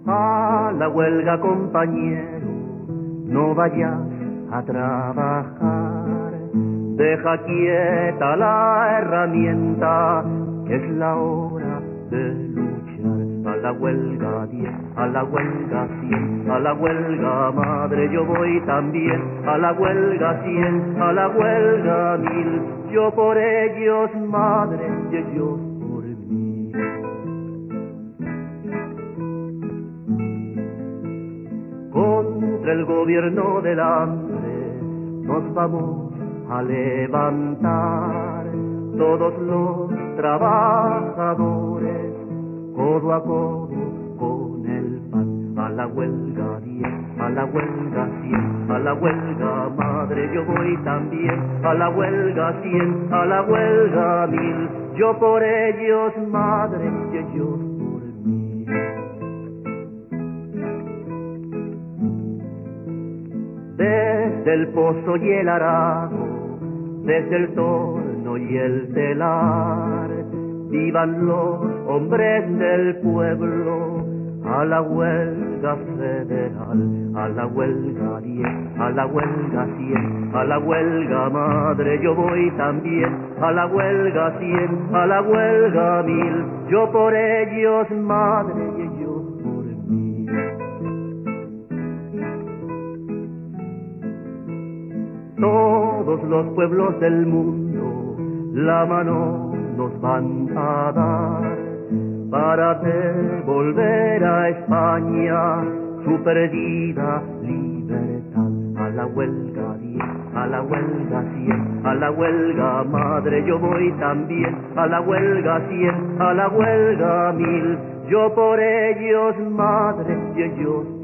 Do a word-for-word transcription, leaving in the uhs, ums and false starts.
A la huelga, compañero, no vayas a trabajar. Deja quieta la herramienta, que es la hora de luchar. A la huelga diez, a la huelga cien, a la huelga madre yo voy también. A la huelga cien, a la huelga mil, yo por ellos madre y ellos por mí. Contra el gobierno del hambre nos vamos a levantar, todos los trabajadores, codo a codo con el pan. A la huelga diez, a la huelga cien, a la huelga madre yo voy también. A la huelga cien, a la huelga mil, yo por ellos madre y ellos por mí. Desde el pozo y el arado, desde el torno y el telar, vivan los hombres del pueblo. A la huelga federal, a la huelga diez, a la huelga cien, a la huelga madre yo voy también. A la huelga cien, a la huelga mil, yo por ellos madre y ellos por mí. Todos los pueblos del mundo la mano nos van a dar para devolver a España su perdida libertad. A la huelga diez, a la huelga cien, a la huelga madre yo voy también. A la huelga cien, a la huelga mil, yo por ellos madre y ellos